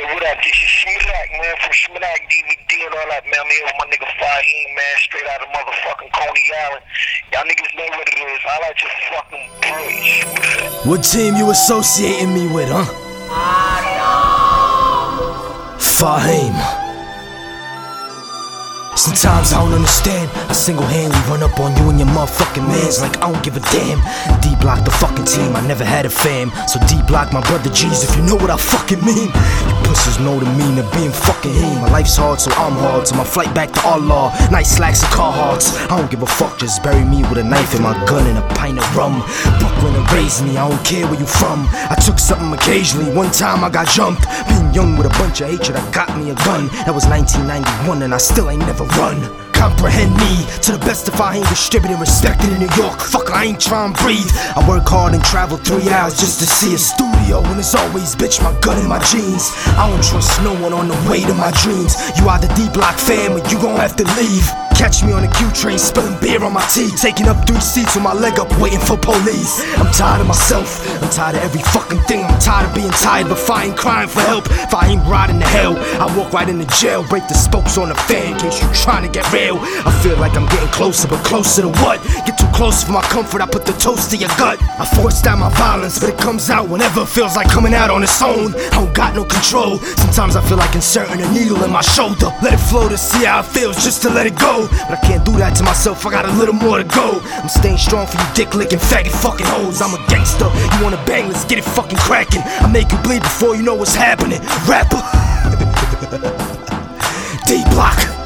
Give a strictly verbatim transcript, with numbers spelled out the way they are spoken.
what up? This is Shmilak, man, from Shmilak D V D and all that, man. I'm here with my nigga Fahim, man, straight out of motherfucking Coney Island. Y'all niggas know what it is. I like your fucking bridge. What team you associating me with, huh? Fahim. Sometimes I don't understand. I single-handedly run up on you and your motherfucking mans like I don't give a damn. D-Block the fucking team, I never had a fam. So D-Block my brother G's if you know what I fucking mean. You pussies know the meaning of being fucking him. My life's hard so I'm hard, so my flight back to Allah. Nice slacks and Carhartts. I don't give a fuck, just bury me with a knife in my gun and a pint of rum. Brooklyn and raised me, I don't care where you from. I took something occasionally, one time I got jumped. Being young with a bunch of hatred, I got me a gun. That was nineteen ninety-one and I still ain't never run. Comprehend me to the best if I ain't distributed, respected in New York. Fuck, I ain't trying to breathe. I work hard and travel three hours just to see a studio. And it's always, bitch, my gun in my jeans. I don't trust no one on the way to my dreams. You are the D-Block fam and you gon' have to leave. Catch me on a Q train, spilling beer on my teeth. Taking up three seats with my leg up, waiting for police. I'm tired of myself, I'm tired of every fucking thing. I'm tired of being tired, but if I ain't crying for help, if I ain't riding to hell, I walk right into jail, break the spokes on the fan in case you trying to get real. I feel like I'm getting closer, but closer to what? Get too close for my comfort, I put the toast to your gut. I forced out my violence, but it comes out whenever it feels like coming out on its own. I don't got no control, sometimes I feel like inserting a needle in my shoulder. Let it flow to see how it feels, just to let it go. But I can't do that to myself, I got a little more to go. I'm staying strong for you dick licking faggot fucking hoes. I'm a gangster, you wanna bang, let's get it fucking cracking. I make you bleed before you know what's happening. Rapper D-Block.